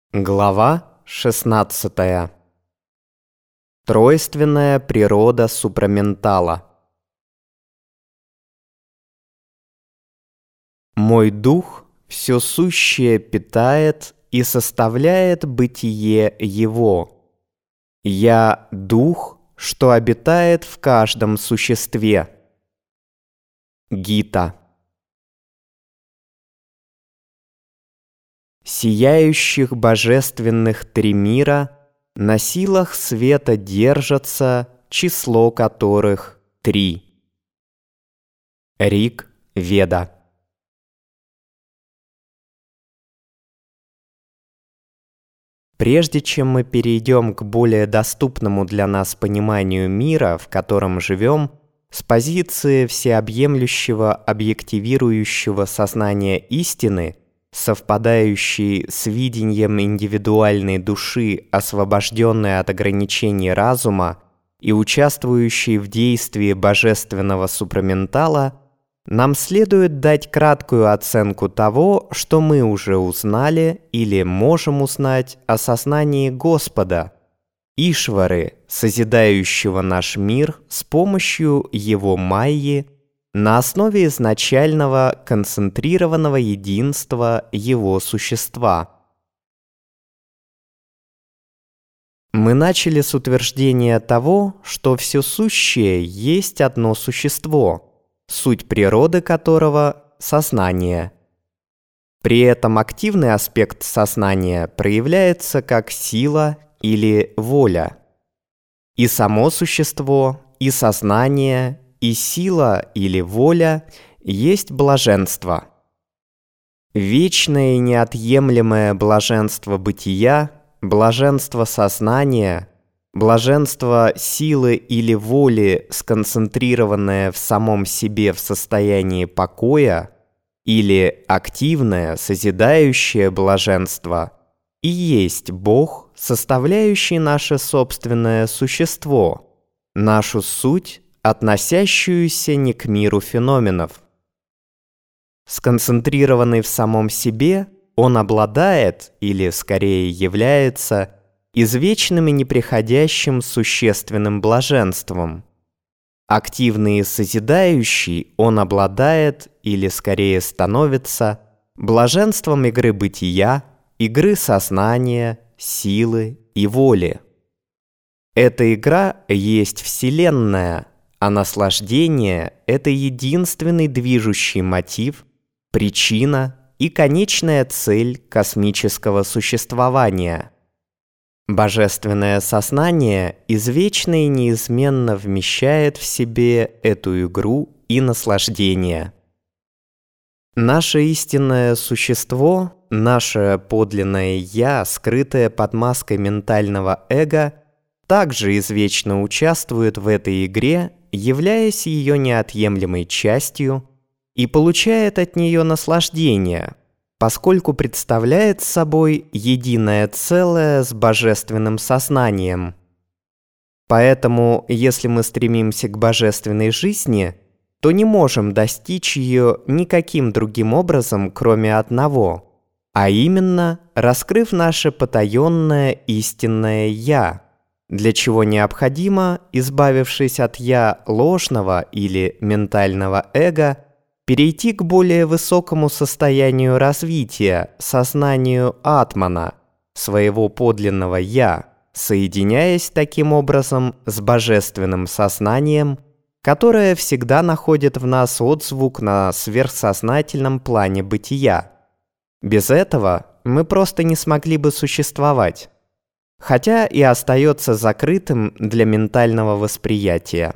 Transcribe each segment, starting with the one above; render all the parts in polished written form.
Глава 16. Тройственная природа супраментала. Мой дух все сущее питает и составляет бытие его. Я дух, что обитает в каждом существе. Гита. Сияющих божественных три мира на силах света держатся, число которых 3. Риг Веда. Прежде чем мы перейдем к более доступному для нас пониманию мира, в котором живем, с позиции всеобъемлющего объективирующего сознания истины, совпадающей с видением индивидуальной души, освобожденной от ограничений разума и участвующей в действии божественного супраментала, нам следует дать краткую оценку того, что мы уже узнали или можем узнать о сознании Господа, Ишвары, созидающего наш мир с помощью его майи на основе изначального концентрированного единства его существа. Мы начали с утверждения того, что все сущее есть одно существо, суть природы которого – сознание. При этом активный аспект сознания проявляется как сила или воля. И само существо, и сознание, и сила или воля есть блаженство. Вечное и неотъемлемое блаженство бытия, блаженство сознания, блаженство силы или воли, сконцентрированное в самом себе в состоянии покоя, или активное, созидающее блаженство, и есть Бог, составляющий наше собственное существо, нашу суть, относящуюся не к миру феноменов. Сконцентрированный в самом себе, он обладает, или скорее является, извечным и неприходящим существенным блаженством. Активный и созидающий, он обладает, или скорее становится, блаженством игры бытия, игры сознания, силы и воли. Эта игра есть Вселенная, а наслаждение – это единственный движущий мотив, причина и конечная цель космического существования. Божественное сознание извечно и неизменно вмещает в себе эту игру и наслаждение. Наше истинное существо, наше подлинное «я», скрытое под маской ментального эго, также извечно участвует в этой игре, являясь ее неотъемлемой частью, и получает от нее наслаждение, поскольку представляет собой единое целое с божественным сознанием. Поэтому, если мы стремимся к божественной жизни, то не можем достичь ее никаким другим образом, кроме одного, а именно, раскрыв наше потаенное истинное «я», для чего необходимо, избавившись от «я» ложного или ментального эго, перейти к более высокому состоянию развития, сознанию атмана, своего подлинного «я», соединяясь таким образом с божественным сознанием, которое всегда находит в нас отзвук на сверхсознательном плане бытия. Без этого мы просто не смогли бы существовать, хотя и остается закрытым для ментального восприятия.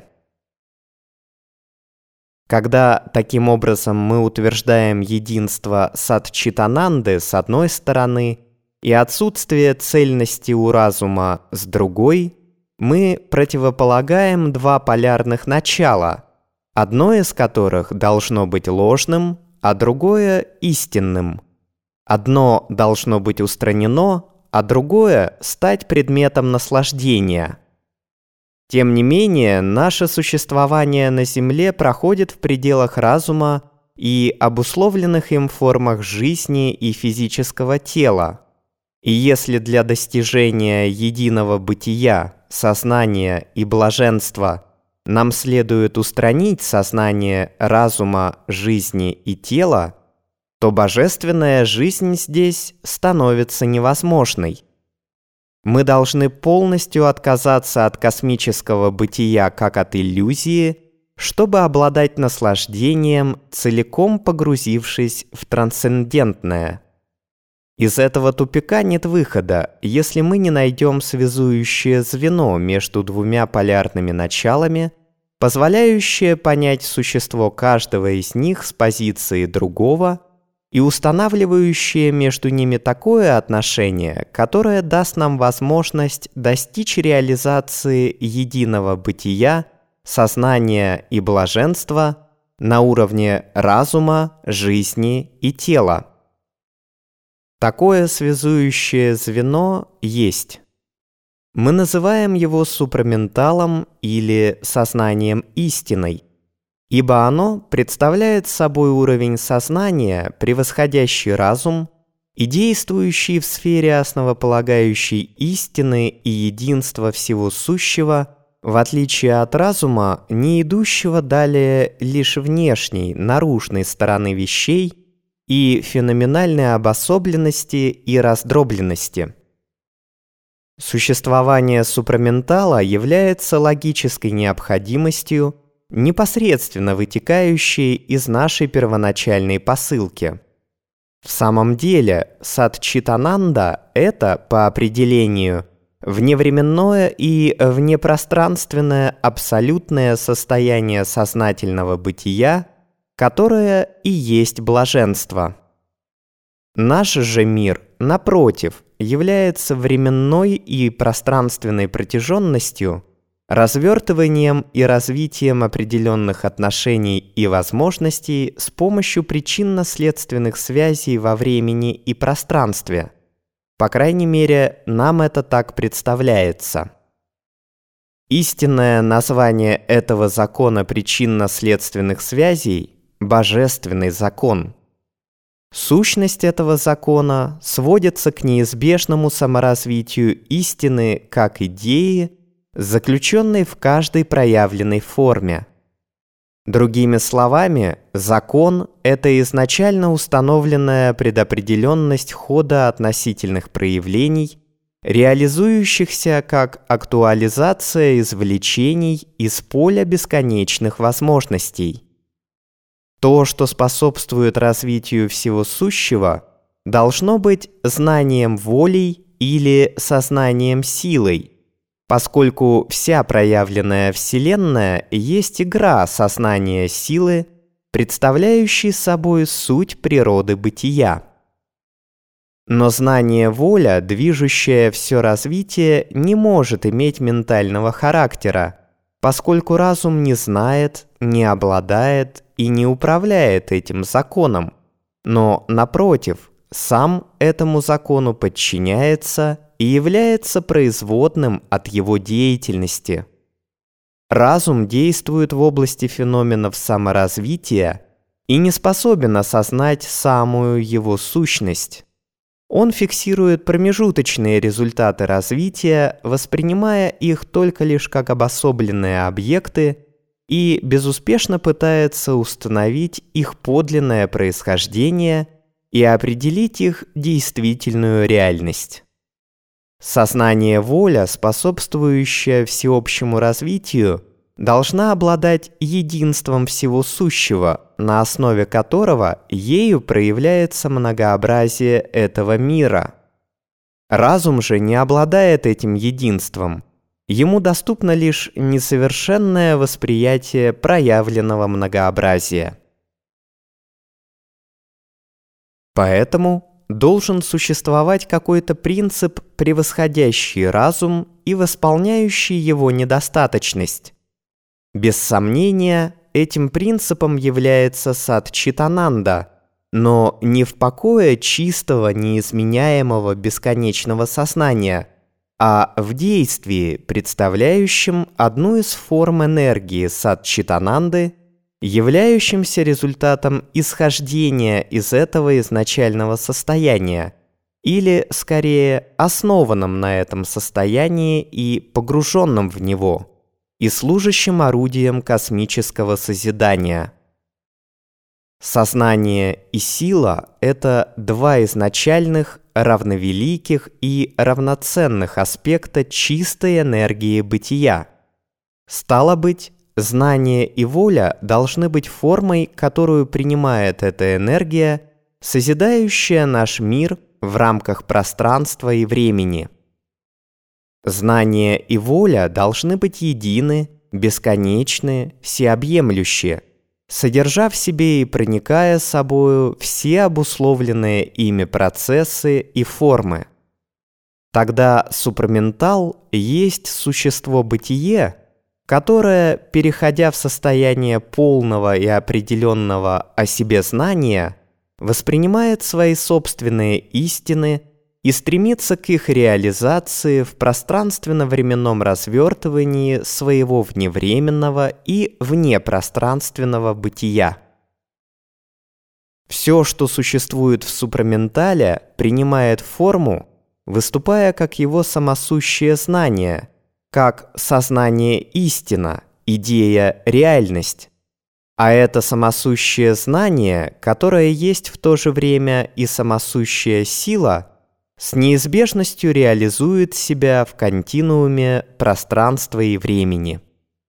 Когда таким образом мы утверждаем единство Сатчитананды с одной стороны и отсутствие цельности у разума с другой, мы противополагаем два полярных начала, одно из которых должно быть ложным, а другое – истинным. Одно должно быть устранено, а другое – стать предметом наслаждения. Тем не менее, наше существование на Земле проходит в пределах разума и обусловленных им формах жизни и физического тела. И если для достижения единого бытия, сознания и блаженства нам следует устранить сознание разума, жизни и тела, то божественная жизнь здесь становится невозможной. Мы должны полностью отказаться от космического бытия как от иллюзии, чтобы обладать наслаждением, целиком погрузившись в трансцендентное. Из этого тупика нет выхода, если мы не найдем связующее звено между двумя полярными началами, позволяющее понять существо каждого из них с позиции другого и устанавливающее между ними такое отношение, которое даст нам возможность достичь реализации единого бытия, сознания и блаженства на уровне разума, жизни и тела. Такое связующее звено есть. Мы называем его супраменталом или сознанием истиной, ибо оно представляет собой уровень сознания, превосходящий разум и действующий в сфере основополагающей истины и единства всего сущего, в отличие от разума, не идущего далее лишь внешней, наружной стороны вещей и феноменальной обособленности и раздробленности. Существование супраментала является логической необходимостью, непосредственно вытекающей из нашей первоначальной посылки. В самом деле, садчитананда – это, по определению, вневременное и внепространственное абсолютное состояние сознательного бытия, которое и есть блаженство. Наш же мир, напротив, является временной и пространственной протяженностью, развертыванием и развитием определенных отношений и возможностей с помощью причинно-следственных связей во времени и пространстве. По крайней мере, нам это так представляется. Истинное название этого закона причинно-следственных связей – Божественный закон. Сущность этого закона сводится к неизбежному саморазвитию истины как идеи, заключенной в каждой проявленной форме. Другими словами, закон – это изначально установленная предопределенность хода относительных проявлений, реализующихся как актуализация извлечений из поля бесконечных возможностей. То, что способствует развитию всего сущего, должно быть знанием волей или сознанием силой, поскольку вся проявленная Вселенная есть игра сознания силы, представляющей собой суть природы бытия. Но знание воля, движущее все развитие, не может иметь ментального характера, поскольку разум не знает, не обладает и не управляет этим законом, но, напротив, сам этому закону подчиняется и является производным от его деятельности. Разум действует в области феноменов саморазвития и не способен осознать самую его сущность. Он фиксирует промежуточные результаты развития, воспринимая их только лишь как обособленные объекты и безуспешно пытается установить их подлинное происхождение и определить их действительную реальность. Сознание-воля, способствующая всеобщему развитию, должна обладать единством всего сущего, на основе которого ею проявляется многообразие этого мира. Разум же не обладает этим единством. Ему доступно лишь несовершенное восприятие проявленного многообразия. Поэтому должен существовать какой-то принцип, превосходящий разум и восполняющий его недостаточность. Без сомнения, этим принципом является садчитананда, но не в покое чистого, неизменяемого бесконечного сознания, а в действии, представляющем одну из форм энергии садчитананды, являющимся результатом исхождения из этого изначального состояния, или, скорее, основанном на этом состоянии и погруженном в него, и служащим орудием космического созидания. Сознание и сила – это два изначальных, равновеликих и равноценных аспекта чистой энергии бытия. Стало быть, знание и воля должны быть формой, которую принимает эта энергия, созидающая наш мир в рамках пространства и времени. Знание и воля должны быть едины, бесконечны, всеобъемлющие, содержа в себе и проникая собою все обусловленные ими процессы и формы. Тогда супраментал есть существо-бытие, которое, переходя в состояние полного и определенного о себе знания, воспринимает свои собственные истины и стремится к их реализации в пространственно-временном развертывании своего вневременного и внепространственного бытия. Все, что существует в супраментале, принимает форму, выступая как его самосущее знание, как сознание истина, идея реальность. А это самосущее знание, которое есть в то же время и самосущая сила, с неизбежностью реализует себя в континууме пространства и времени.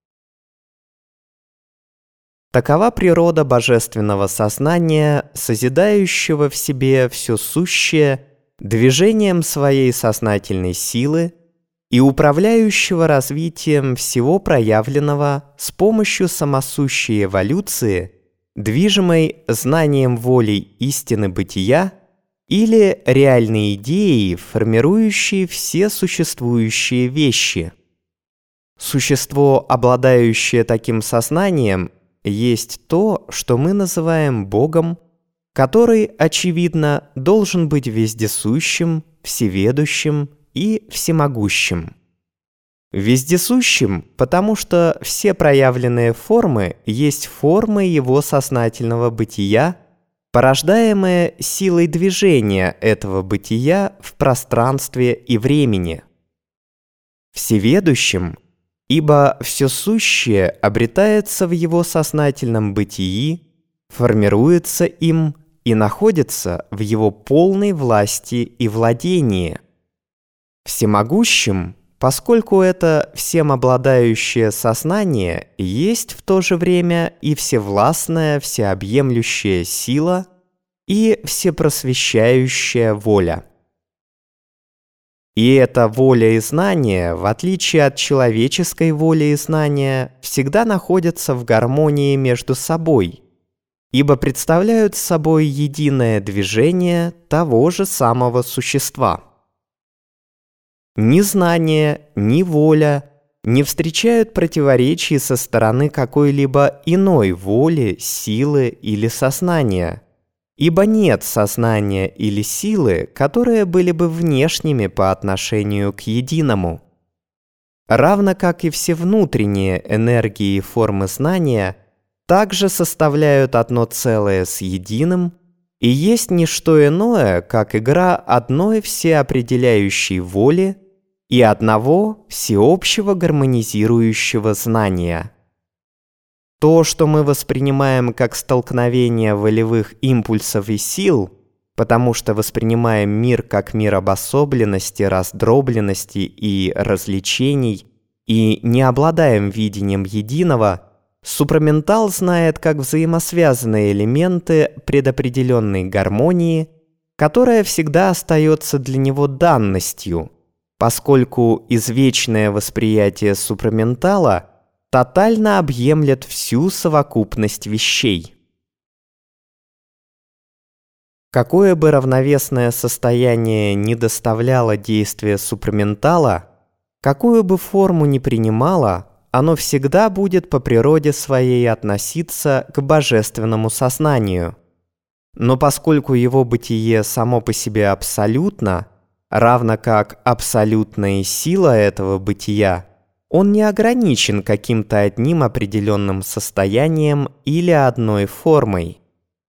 Такова природа божественного сознания, созидающего в себе все сущее движением своей сознательной силы и управляющего развитием всего проявленного с помощью самосущей эволюции, движимой знанием волей истины бытия или реальной идеей, формирующей все существующие вещи. Существо, обладающее таким сознанием, есть то, что мы называем Богом, который, очевидно, должен быть вездесущим, всеведущим и всемогущим. Вездесущим, потому что все проявленные формы есть формы его сознательного бытия, порождаемые силой движения этого бытия в пространстве и времени. Всеведущим, ибо все сущее обретается в его сознательном бытии, формируется им и находится в его полной власти и владении. Всемогущим, поскольку это всем обладающее сознание есть в то же время и всевластная, всеобъемлющая сила и всепросвещающая воля. И эта воля и знание, в отличие от человеческой воли и знания, всегда находятся в гармонии между собой, ибо представляют собой единое движение того же самого существа. Ни знание, ни воля не встречают противоречий со стороны какой-либо иной воли, силы или сознания, ибо нет сознания или силы, которые были бы внешними по отношению к единому. Равно как и все внутренние энергии и формы знания также составляют одно целое с единым и есть не что иное, как игра одной всеопределяющей воли и одного всеобщего гармонизирующего знания. То, что мы воспринимаем как столкновение волевых импульсов и сил, потому что воспринимаем мир как мир обособленности, раздробленности и развлечений, и не обладаем видением единого, супраментал знает как взаимосвязанные элементы предопределенной гармонии, которая всегда остается для него данностью, поскольку извечное восприятие супраментала тотально объемлет всю совокупность вещей. Какое бы равновесное состояние ни доставляло действие супраментала, какую бы форму ни принимало, оно всегда будет по природе своей относиться к божественному сознанию. Но поскольку его бытие само по себе абсолютно, равно как абсолютная сила этого бытия, он не ограничен каким-то одним определенным состоянием или одной формой.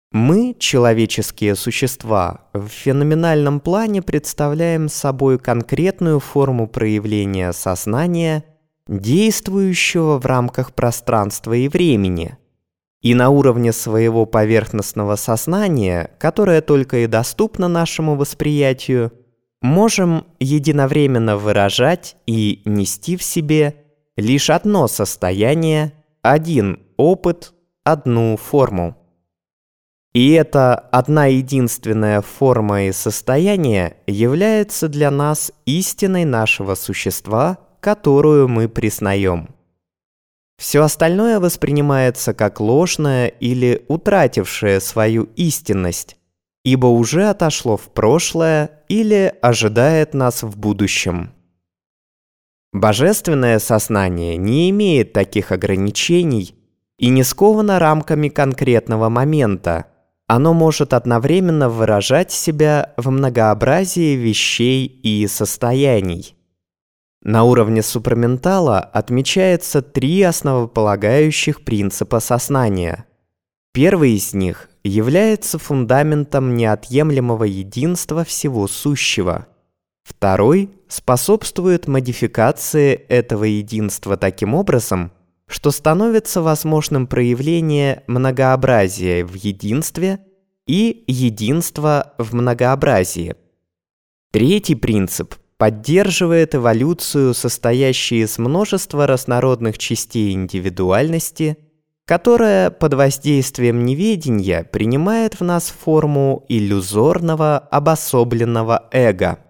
Мы, человеческие существа, в феноменальном плане представляем собой конкретную форму проявления сознания, действующего в рамках пространства и времени. И на уровне своего поверхностного сознания, которое только и доступно нашему восприятию, можем единовременно выражать и нести в себе лишь одно состояние, один опыт, одну форму. И эта одна единственная форма и состояние является для нас истиной нашего существа, которую мы признаем. Все остальное воспринимается как ложное или утратившее свою истинность, ибо уже отошло в прошлое или ожидает нас в будущем. Божественное сознание не имеет таких ограничений и не сковано рамками конкретного момента. Оно может одновременно выражать себя в многообразии вещей и состояний. На уровне супраментала отмечается 3 основополагающих принципа сознания. Первый из них является фундаментом неотъемлемого единства всего сущего. Второй способствует модификации этого единства таким образом, что становится возможным проявление многообразия в единстве и единства в многообразии. Третий принцип поддерживает эволюцию, состоящую из множества разнородных частей индивидуальности, которая под воздействием неведения принимает в нас форму иллюзорного обособленного эго.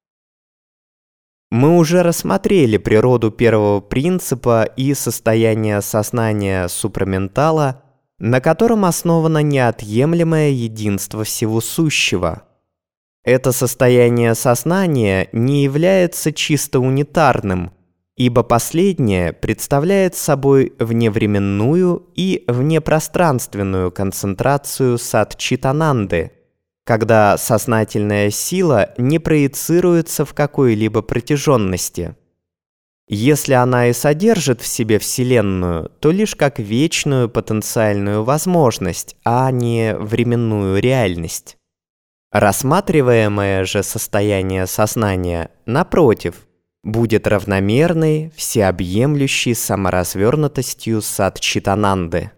Мы уже рассмотрели природу первого принципа и состояние сознания супраментала, на котором основано неотъемлемое единство всего сущего. Это состояние сознания не является чисто унитарным, ибо последнее представляет собой вневременную и внепространственную концентрацию сат-читананды, когда сознательная сила не проецируется в какой-либо протяженности. Если она и содержит в себе Вселенную, то лишь как вечную потенциальную возможность, а не временную реальность. Рассматриваемое же состояние сознания, напротив, будет равномерной, всеобъемлющей саморазвернутостью сат-читананды.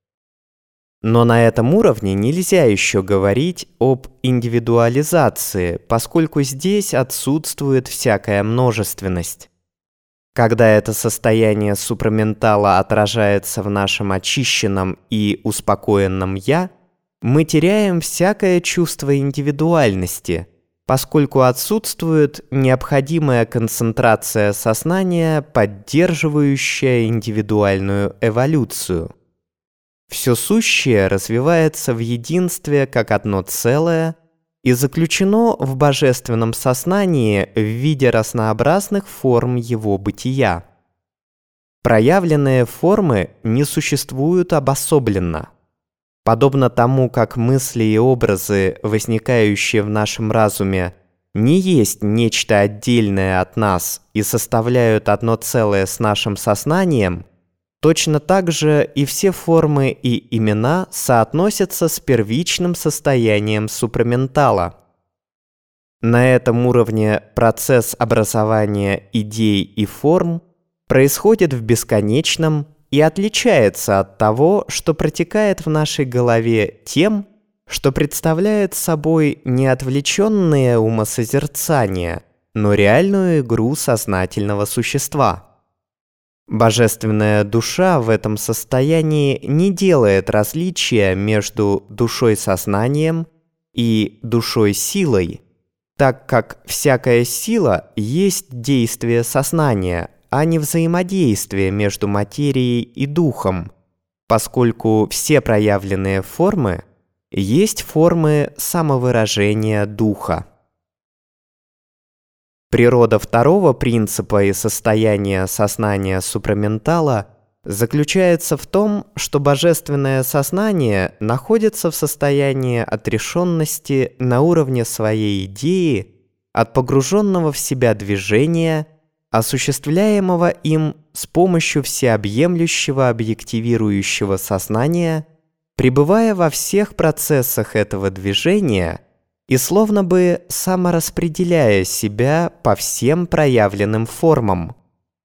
Но на этом уровне нельзя еще говорить об индивидуализации, поскольку здесь отсутствует всякая множественность. Когда это состояние супраментала отражается в нашем очищенном и успокоенном «я», мы теряем всякое чувство индивидуальности, поскольку отсутствует необходимая концентрация сознания, поддерживающая индивидуальную эволюцию. Все сущее развивается в единстве как одно целое и заключено в божественном сознании в виде разнообразных форм его бытия. Проявленные формы не существуют обособленно. Подобно тому, как мысли и образы, возникающие в нашем разуме, не есть нечто отдельное от нас и составляют одно целое с нашим сознанием, точно так же и все формы и имена соотносятся с первичным состоянием супраментала. На этом уровне процесс образования идей и форм происходит в бесконечном и отличается от того, что протекает в нашей голове тем, что представляет собой не отвлеченное умосозерцание, но реальную игру сознательного существа. Божественная душа в этом состоянии не делает различия между душой-сознанием и душой-силой, так как всякая сила есть действие сознания, а не взаимодействие между материей и духом, поскольку все проявленные формы есть формы самовыражения духа. Природа второго принципа и состояния сознания супраментала заключается в том, что божественное сознание находится в состоянии отрешенности на уровне своей идеи от погруженного в себя движения, осуществляемого им с помощью всеобъемлющего объективирующего сознания пребывая во всех процессах этого движения и словно бы самораспределяя себя по всем проявленным формам.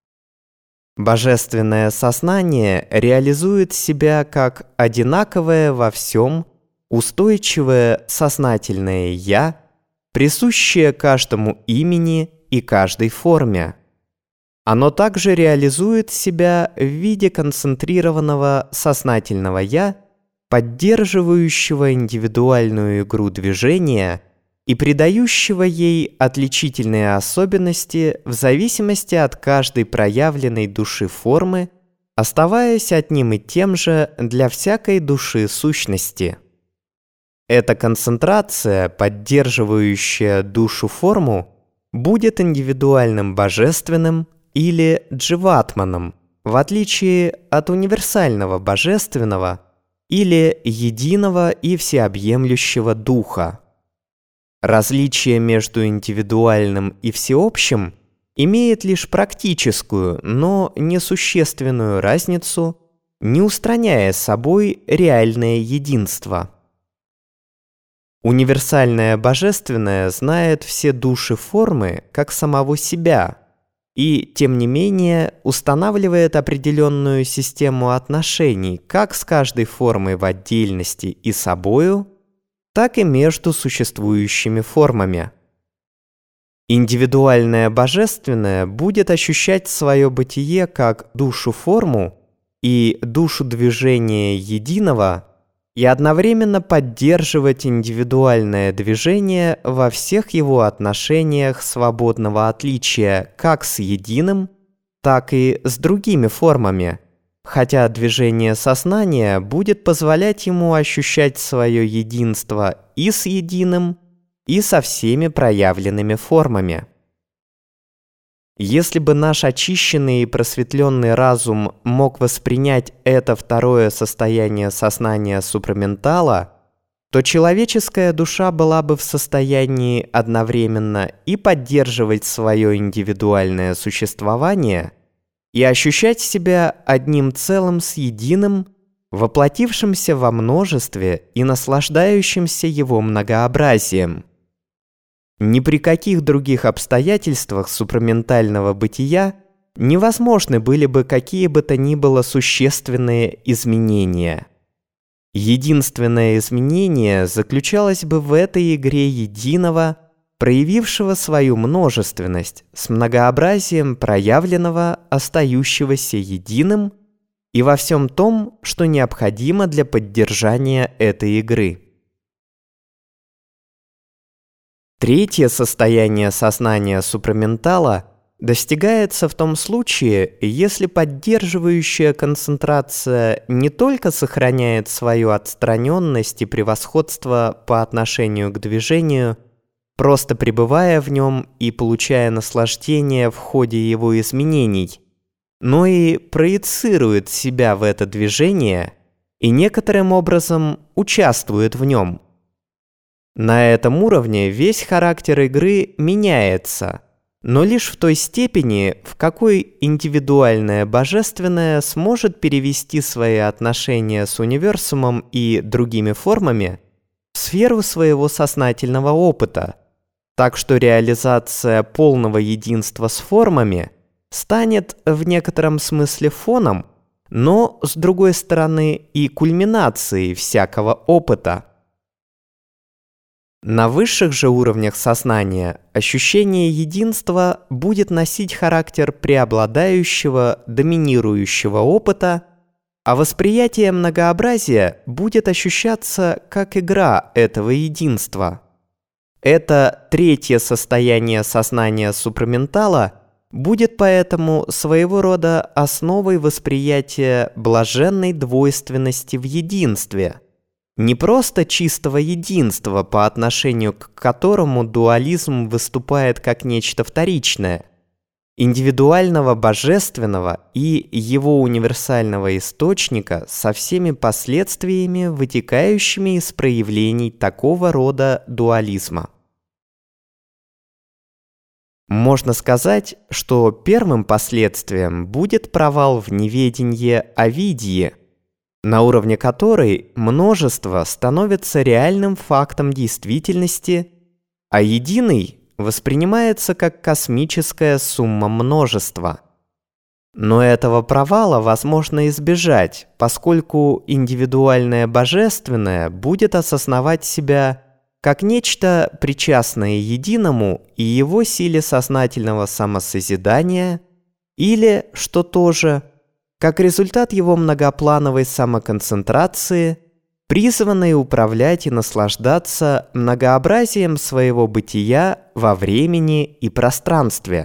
Божественное сознание реализует себя как одинаковое во всем, устойчивое сознательное «я», присущее каждому имени и каждой форме. Оно также реализует себя в виде концентрированного сознательного «я», поддерживающего индивидуальную игру движения и придающего ей отличительные особенности в зависимости от каждой проявленной души формы, оставаясь одним и тем же для всякой души сущности. Эта концентрация, поддерживающая душу форму, будет индивидуальным божественным или дживатманом, в отличие от универсального божественного или единого и всеобъемлющего духа. Различие между индивидуальным и всеобщим имеет лишь практическую, но несущественную разницу, не устраняя собой реальное единство. Универсальное божественное знает все души формы как самого себя и, тем не менее, устанавливает определенную систему отношений как с каждой формой в отдельности и собою, так и между существующими формами. Индивидуальное божественное будет ощущать свое бытие как душу-форму и душу движения единого и одновременно поддерживать индивидуальное движение во всех его отношениях свободного отличия как с единым, так и с другими формами, хотя движение сознания будет позволять ему ощущать свое единство и с единым, и со всеми проявленными формами. Если бы наш очищенный и просветленный разум мог воспринять это второе состояние сознания супраментала, то человеческая душа была бы в состоянии одновременно и поддерживать свое индивидуальное существование, и ощущать себя одним целым с единым, воплотившимся во множестве и наслаждающимся его многообразием. Ни при каких других обстоятельствах супраментального бытия невозможны были бы какие бы то ни было существенные изменения. Единственное изменение заключалось бы в этой игре единого, проявившего свою множественность с многообразием проявленного, остающегося единым, и во всем том, что необходимо для поддержания этой игры. Третье состояние сознания супраментала достигается в том случае, если поддерживающая концентрация не только сохраняет свою отстраненность и превосходство по отношению к движению, просто пребывая в нем и получая наслаждение в ходе его изменений, но и проецирует себя в это движение и некоторым образом участвует в нем. На этом уровне весь характер игры меняется, но лишь в той степени, в какой индивидуальное божественное сможет перевести свои отношения с универсумом и другими формами в сферу своего сознательного опыта, так что реализация полного единства с формами станет в некотором смысле фоном, но, с другой стороны, и кульминацией всякого опыта. На высших же уровнях сознания ощущение единства будет носить характер преобладающего, доминирующего опыта, а восприятие многообразия будет ощущаться как игра этого единства. Это третье состояние сознания супраментала будет поэтому своего рода основой восприятия блаженной двойственности в единстве, не просто чистого единства, по отношению к которому дуализм выступает как нечто вторичное, индивидуального божественного и его универсального источника со всеми последствиями, вытекающими из проявлений такого рода дуализма. Можно сказать, что первым последствием будет провал в неведенье о видии, на уровне которой множество становится реальным фактом действительности, а единый воспринимается как космическая сумма множества. Но этого провала возможно избежать, поскольку индивидуальное божественное будет осознавать себя как нечто причастное единому и его силе сознательного самосозидания, или, что тоже, как результат его многоплановой самоконцентрации, призванной управлять и наслаждаться многообразием своего бытия во времени и пространстве.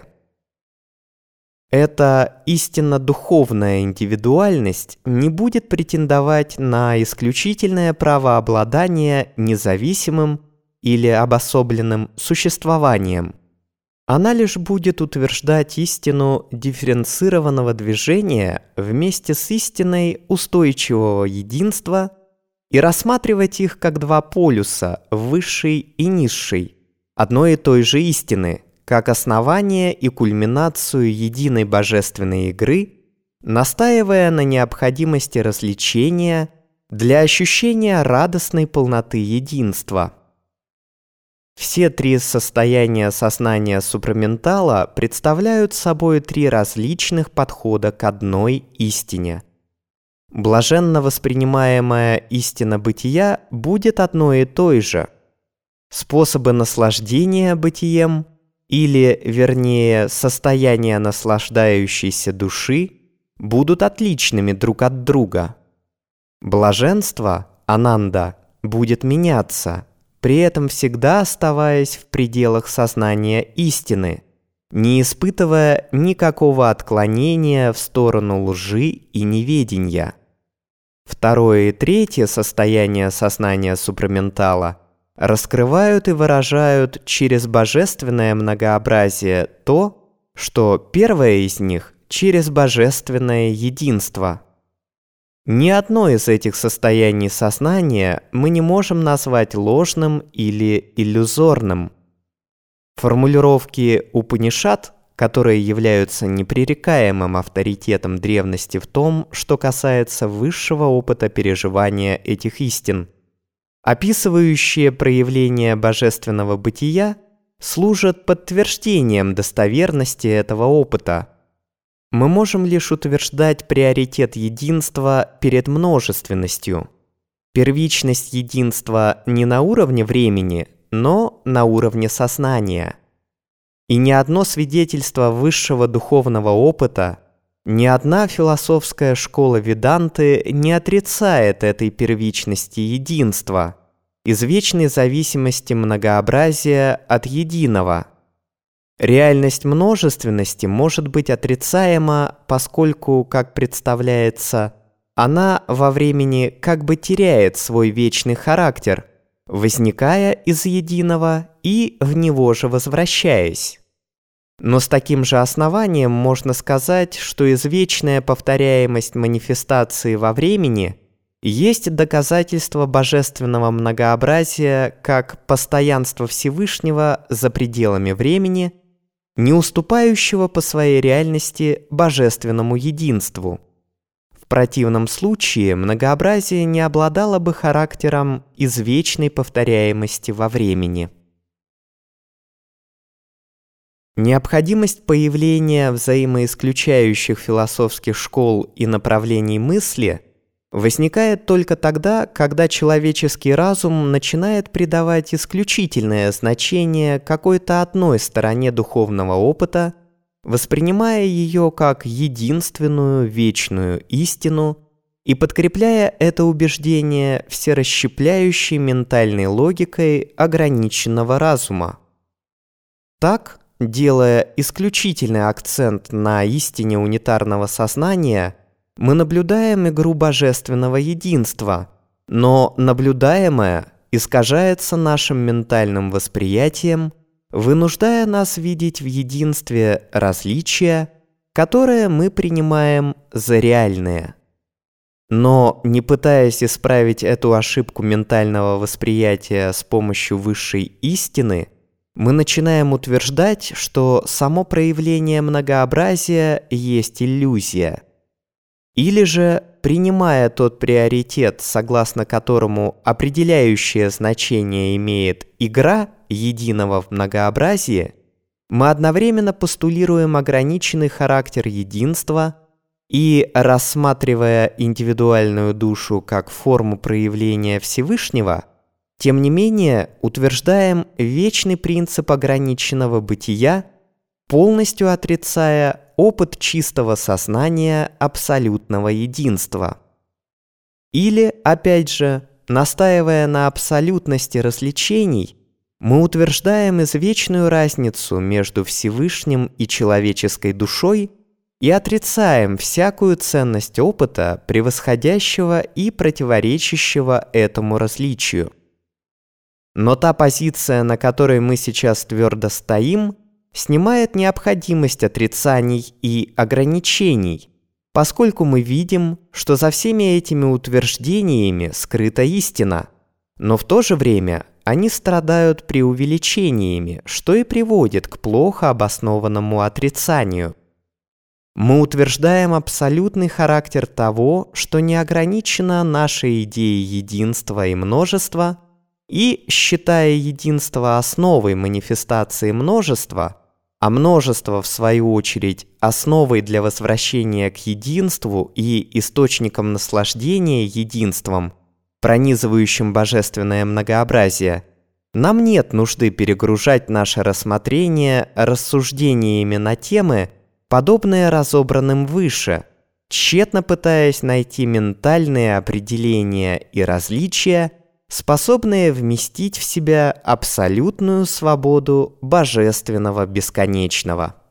Эта истинно духовная индивидуальность не будет претендовать на исключительное право обладания независимым или обособленным существованием. Она лишь будет утверждать истину дифференцированного движения вместе с истиной устойчивого единства и рассматривать их как два полюса, высший и низший, одной и той же истины, как основание и кульминацию единой божественной игры, настаивая на необходимости развлечения для ощущения радостной полноты единства. Все три состояния сознания супраментала представляют собой три различных подхода к одной истине. Блаженно воспринимаемая истина бытия будет одной и той же. Способы наслаждения бытием, или, вернее, состояния наслаждающейся души, будут отличными друг от друга. Блаженство, ананда, будет меняться, при этом всегда оставаясь в пределах сознания истины, не испытывая никакого отклонения в сторону лжи и неведения. Второе и третье состояние сознания супраментала раскрывают и выражают через божественное многообразие то, что первое из них через божественное единство. Ни одно из этих состояний сознания мы не можем назвать ложным или иллюзорным. Формулировки Упанишад, которые являются непререкаемым авторитетом древности в том, что касается высшего опыта переживания этих истин, описывающие проявления божественного бытия, служат подтверждением достоверности этого опыта. Мы можем лишь утверждать приоритет единства перед множественностью, первичность единства не на уровне времени, но на уровне сознания. И ни одно свидетельство высшего духовного опыта, ни одна философская школа Веданты не отрицает этой первичности единства, извечной зависимости многообразия от единого. Реальность множественности может быть отрицаема, поскольку, как представляется, она во времени как бы теряет свой вечный характер, возникая из единого и в него же возвращаясь. Но с таким же основанием можно сказать, что извечная повторяемость манифестации во времени есть доказательство божественного многообразия как постоянство Всевышнего за пределами времени, не уступающего по своей реальности божественному единству. В противном случае многообразие не обладало бы характером извечной повторяемости во времени. Необходимость появления взаимоисключающих философских школ и направлений мысли возникает только тогда, когда человеческий разум начинает придавать исключительное значение какой-то одной стороне духовного опыта, воспринимая ее как единственную вечную истину и подкрепляя это убеждение всерасщепляющей ментальной логикой ограниченного разума. Так, делая исключительный акцент на истине унитарного сознания, мы наблюдаем игру божественного единства, но наблюдаемое искажается нашим ментальным восприятием, вынуждая нас видеть в единстве различия, которые мы принимаем за реальные. Но, не пытаясь исправить эту ошибку ментального восприятия с помощью высшей истины, мы начинаем утверждать, что само проявление многообразия есть иллюзия. Или же, принимая тот приоритет, согласно которому определяющее значение имеет игра единого в многообразии, мы одновременно постулируем ограниченный характер единства и, рассматривая индивидуальную душу как форму проявления Всевышнего, тем не менее утверждаем вечный принцип ограниченного бытия, полностью отрицая опыт чистого сознания абсолютного единства. Или, опять же, настаивая на абсолютности развлечений, мы утверждаем извечную разницу между Всевышним и человеческой душой и отрицаем всякую ценность опыта, превосходящего и противоречащего этому различию. Но та позиция, на которой мы сейчас твердо стоим, снимает необходимость отрицаний и ограничений, поскольку мы видим, что за всеми этими утверждениями скрыта истина, но в то же время они страдают преувеличениями, что и приводит к плохо обоснованному отрицанию. Мы утверждаем абсолютный характер того, что не ограничена наша идея единства и множества, и, считая единство основой манифестации множества, а множество, в свою очередь, основой для возвращения к единству и источником наслаждения единством, пронизывающим божественное многообразие, нам нет нужды перегружать наше рассмотрение рассуждениями на темы, подобные разобранным выше, тщетно пытаясь найти ментальные определения и различия, способные вместить в себя абсолютную свободу божественного бесконечного.